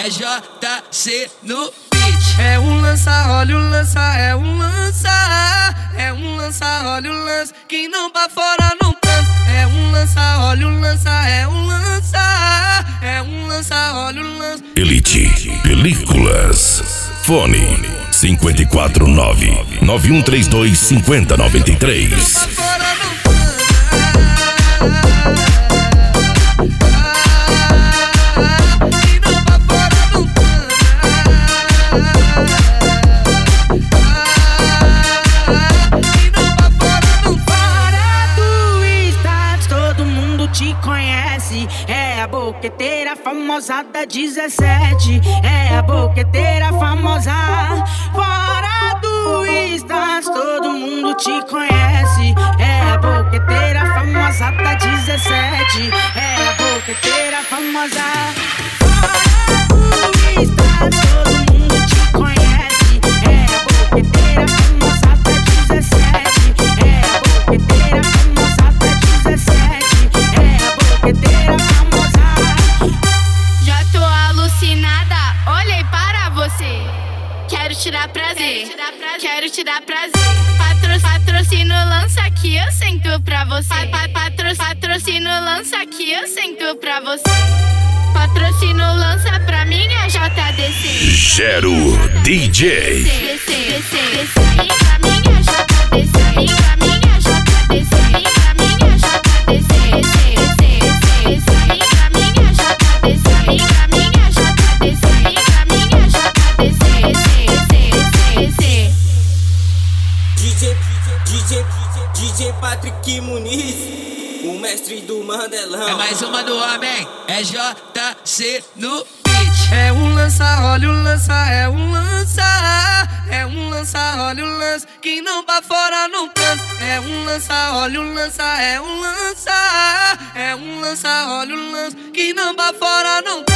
é JC no beat. É um lança, olha o lança, é um lança. É um lança, olha o lança, que não pra fora não cansa. É um lança, olha o lança, é um lança. É um lança, olha o lança. Elite Películas. Fone 549-9132-5093. É a boqueteira famosa da 17. É a boqueteira famosa. Fora do status, todo mundo te conhece. É a boqueteira famosa da 17. É a boqueteira famosa. Fora do status, todo mundo te conhece. É a boqueteira famosa da 17. É a boqueteira famosa da 17. É a boqueteira famosa. Já tô alucinada, olhei para você. Quero tirar prazer, quero tirar prazer. Patrocínio lança aqui, eu sento pra você. Patrocínio lança aqui, eu sento pra você. Patrocínio lança pra mim é JDC. Gero DJ. Pra mim é JDC. Pra mim é JDC. Pra mim é JDC. Pra mim é JDC. Pra mim é JDC. Pra mim é JDC. DJ Patrick Muniz, o mestre do Mandelão. É mais uma do homem, é JC no beat. É um lança, olha o lança, é um lança. É um lança, olha o lança, que não pra fora não cansa. É um lança, olha o lança, é um lança. É um lança, olha o lança, que não pra fora não cansa.